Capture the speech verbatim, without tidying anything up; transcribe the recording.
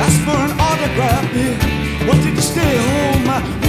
asked for an autograph. Yeah. Wanted to stay home. I